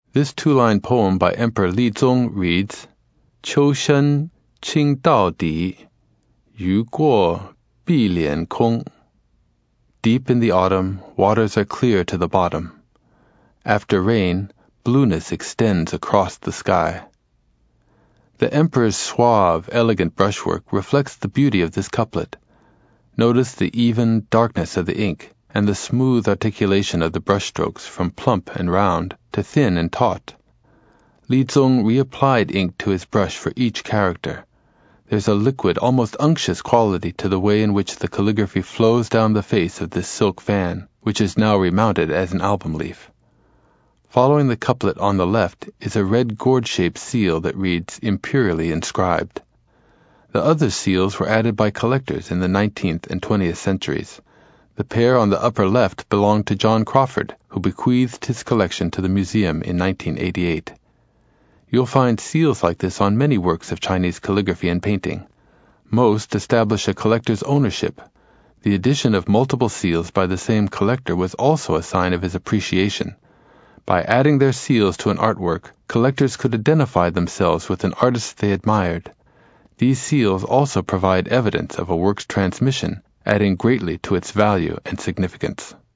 This two-line poem by Emperor Lizong reads, 秋深清到底，鱼过碧连空. Deep in the autumn, waters are clear to the bottom. After rain, blueness extends across the sky. The emperor's suave, elegant brushwork reflects the beauty of this couplet. Notice the even darkness of the ink and the smooth articulation of the brushstrokes from plump and round to thin and taut. Lizong reapplied ink to his brush for each character. There's a liquid, almost unctuous quality to the way in which the calligraphy flows down the face of this silk fan, which is now remounted as an album leaf. Following the couplet on the left is a red gourd-shaped seal that reads, imperially inscribed. The other seals were added by collectors in the 19th and 20th centuries. The pair on the upper left belonged to John Crawford, who bequeathed his collection to the museum in 1988. You'll find seals like this on many works of Chinese calligraphy and painting. Most establish a collector's ownership. The addition of multiple seals by the same collector was also a sign of his appreciation. By adding their seals to an artwork, collectors could identify themselves with an artist they admired. These seals also provide evidence of a work's transmission, adding greatly to its value and significance.